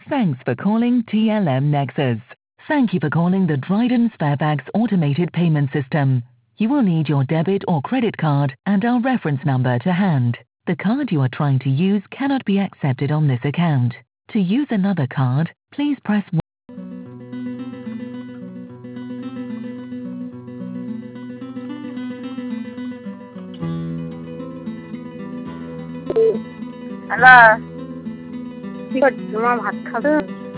Thanks for calling TLM Nexus. Thank you for calling the Dryden Sparebags automated payment system. You will need your debit or credit card and our reference number to hand. The card you are trying to use cannot be accepted on this account. To use another card, please press 1. Hello কি করছো মা ভাত খাবে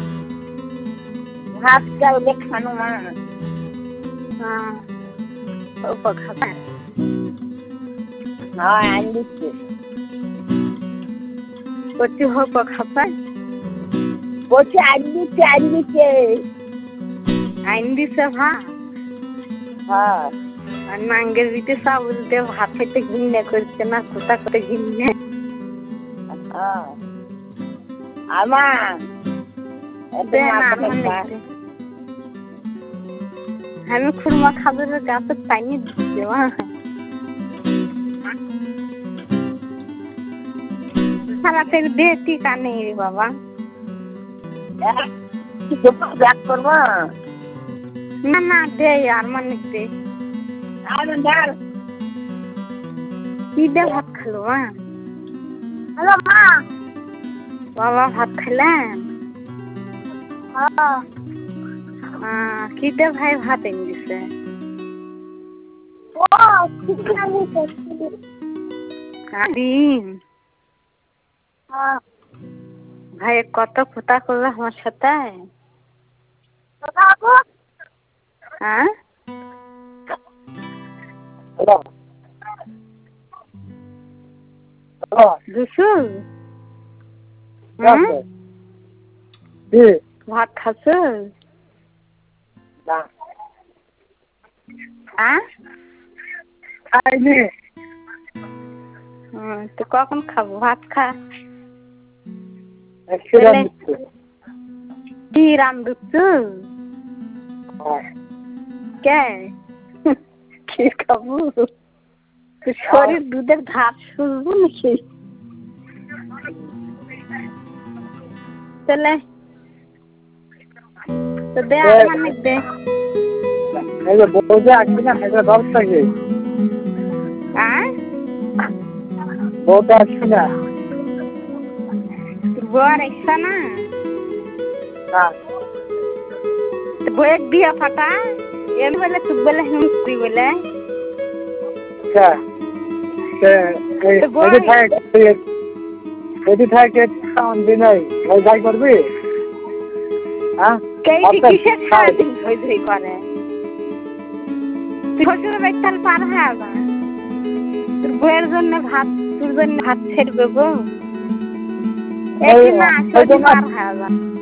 ভাত চাইলে খানো মা হ্যাঁ ওপর খাবে হ্যাঁ আইন দিচ্ছে করছি ওপর খাবে বলছি আইন দিচ্ছে আইন দিচ্ছে ভাত হ্যাঁ আর নাঙ্গের দিতে চাউল দিয়ে ভাত খেতে ঘিন্নে করছে না কোথা করে ঘিন্নে আমি খুরমা খাবার গাছে পানি দিচ্ছি মা সারা থেকে দে টিকা নেই রে বাবা ব্যাগ করবো না না দে আর মানে দে কি দে ভাত খালো মা হ্যালো মা বাবা ভাত খেলেন কি দে ভাই ভাত এনে দিছে ডিম ভাই কত ফুটা করবে আমার সাথে হ্যাঁ দুশো ভাত খাচ্ছ তো কখন খাবো ভাত খা কি রাম দুচ্ছু কে কি খাবো শরীর দুধের ঘাট শুনবো নাকি চলে তো দে মানে দে বউটা আসবি না ব্যবস্থা কি বউটা আসবি না বউয়ার ইচ্ছা না বউয়ের বিয়া ফাটা এম বলে তুই বলে তুই বলে যদি থাকে দিনাই যাই করবি কিসের সারাদিন ধই ধই করে শ্বশুর বাড়ির পার হয়ে যা তোর বউয়ের জন্য ভাত তোর জন্য ভাত ছেড়বে গো পার হয়ে যা